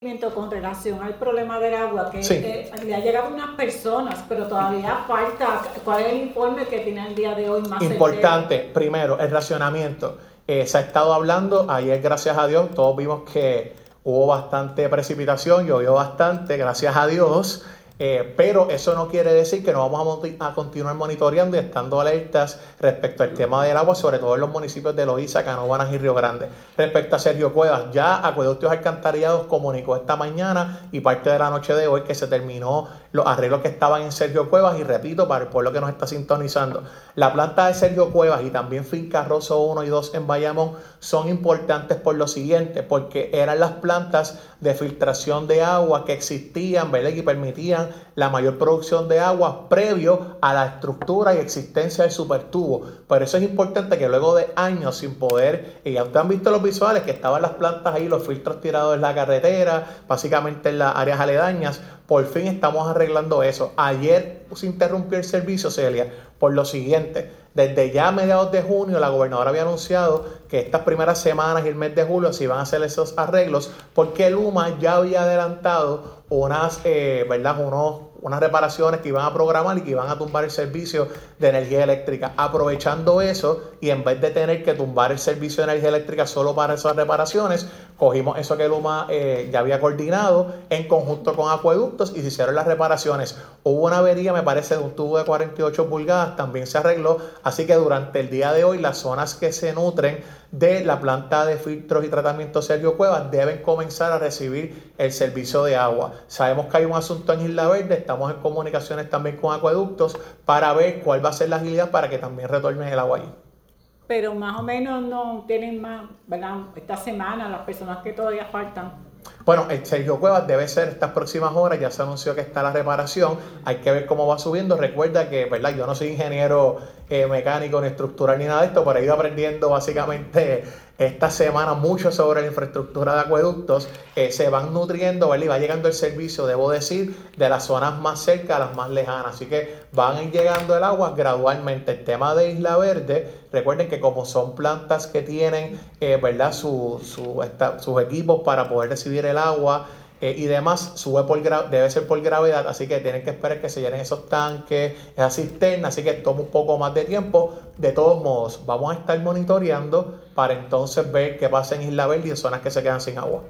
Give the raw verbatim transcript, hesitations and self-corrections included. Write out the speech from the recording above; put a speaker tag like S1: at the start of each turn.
S1: Con relación al problema del agua, que
S2: Sí.
S1: eh, le ha llegado a unas personas, pero todavía falta. ¿Cuál es el informe que tiene el día de hoy más
S2: Importante,
S1: certero?
S2: primero, el racionamiento. Eh, se ha estado hablando, ayer gracias a Dios, todos vimos que hubo bastante precipitación, llovió bastante, gracias a Dios, eh, pero eso no quiere decir que no vamos a, a continuar monitoreando y estando alertas respecto al tema del agua, sobre todo en los municipios de Loíza, Canóvanas y Río Grande. Respecto a Sergio Cuevas, ya Acueductos Alcantarillados comunicó esta mañana y parte de la noche de hoy que se terminó los arreglos que estaban en Sergio Cuevas, y repito, para el pueblo que nos está sintonizando, la planta de Sergio Cuevas y también Finca Rosso uno y dos en Bayamón son importantes por lo siguiente, porque eran las plantas de filtración de agua que existían, ¿verdad?, y permitían la mayor producción de agua previo a la estructura y existencia del supertubo. Por eso es importante que luego de años sin poder, y ya ustedes han visto los visuales, que estaban las plantas ahí, los filtros tirados en la carretera, básicamente en las áreas aledañas, por fin estamos arreglando eso. Ayer se interrumpió el servicio, Celia, por lo siguiente. Desde ya a mediados de junio la gobernadora había anunciado que estas primeras semanas y el mes de julio se iban a hacer esos arreglos, porque Luma ya había adelantado unas, eh, ¿verdad? Unos, unas reparaciones que iban a programar y que iban a tumbar el servicio de energía eléctrica. Aprovechando eso, y en vez de tener que tumbar el servicio de energía eléctrica solo para esas reparaciones, cogimos eso que Luma eh, ya había coordinado en conjunto con Acueductos y se hicieron las reparaciones. Hubo una avería, me parece, de un tubo de cuarenta y ocho pulgadas, también se arregló. Así que durante el día de hoy las zonas que se nutren de la planta de filtros y tratamiento Sergio Cuevas deben comenzar a recibir el servicio de agua. Sabemos que hay un asunto en Isla Verde, estamos en comunicaciones también con Acueductos para ver cuál va a ser la agilidad para que también retornen el agua allí.
S1: Pero más o menos no tienen más, ¿verdad? Esta semana, las personas que todavía faltan.
S2: Bueno, el Sergio Cuevas debe ser estas próximas horas, ya se anunció que está la reparación, hay que ver cómo va subiendo. Recuerda que, ¿verdad?, yo no soy ingeniero eh, mecánico ni estructural ni nada de esto, pero he ido aprendiendo básicamente esta semana mucho sobre la infraestructura de acueductos. Eh, se van nutriendo, ¿verdad?, y va llegando el servicio, debo decir, de las zonas más cerca a las más lejanas, así que van a ir llegando el agua gradualmente. El tema de Isla Verde, recuerden que como son plantas que tienen, eh, ¿verdad?, su, su, esta, sus equipos para poder recibir el agua eh, y demás, sube por gra- debe ser por gravedad, así que tienen que esperar que se llenen esos tanques, esas cisternas, así que toma un poco más de tiempo. De todos modos, vamos a estar monitoreando para entonces ver qué pasa en Isla Verde y en zonas que se quedan sin agua.